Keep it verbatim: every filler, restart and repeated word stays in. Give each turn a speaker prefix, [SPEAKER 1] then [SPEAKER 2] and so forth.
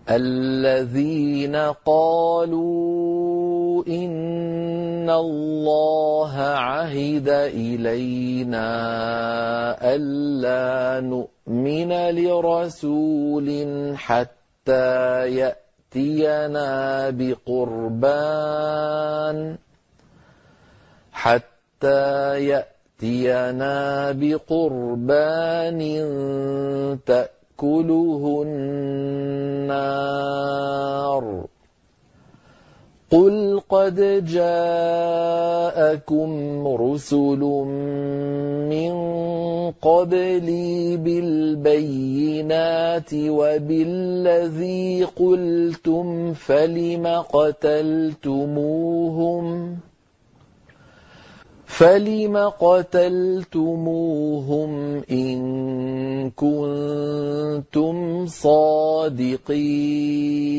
[SPEAKER 1] الذين قالوا إن الله عهد إلينا ألا نؤمن لرسول حتى يأتينا بقربان حتى يأتينا بقربان تأكله النار قل قد جاءكم رسل من قبلي بالبينات وبالذي قلتم فلم قتلتموهم فلم قتلتموهم إن كنتم صادقين